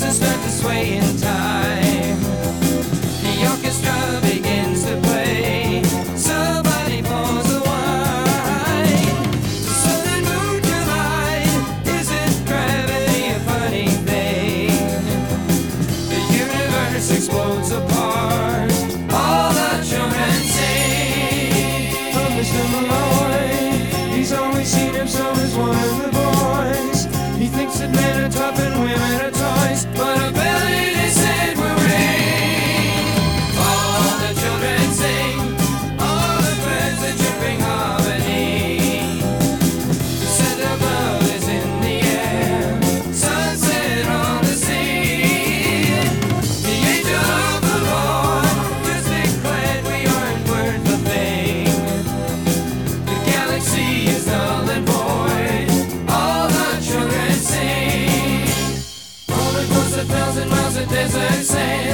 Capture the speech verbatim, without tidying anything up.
voices start to sway in time. The orchestra begins to play. Somebody pours the wine. The sun and moon collide. Isn't gravity a funny thing? The universe explodes apart. All the children sing. Oh, Mister Malloy, he's always seen himself as one of the boys. He thinks that men are tough and women are toys, but a bell in his head will ring. All the children sing, all the birds are chirping harmony. The scent of love is in the air, sunset on the sea. The angel of the Lord just declared we aren't worth a thing. The galaxy is null and void. All the children sing. Rolling across a thousand miles of desert sand.